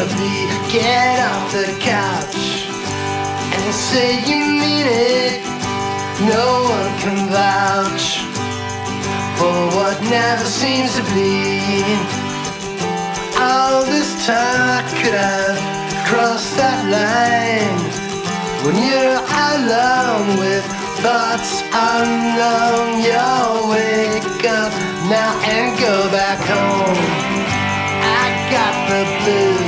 simply get off the couch and say you mean it. No one can vouch for what never seems to be. All this time I could have crossed that line when you're alone with thoughts unknown. You'll wake up now and go back home. I got the blues.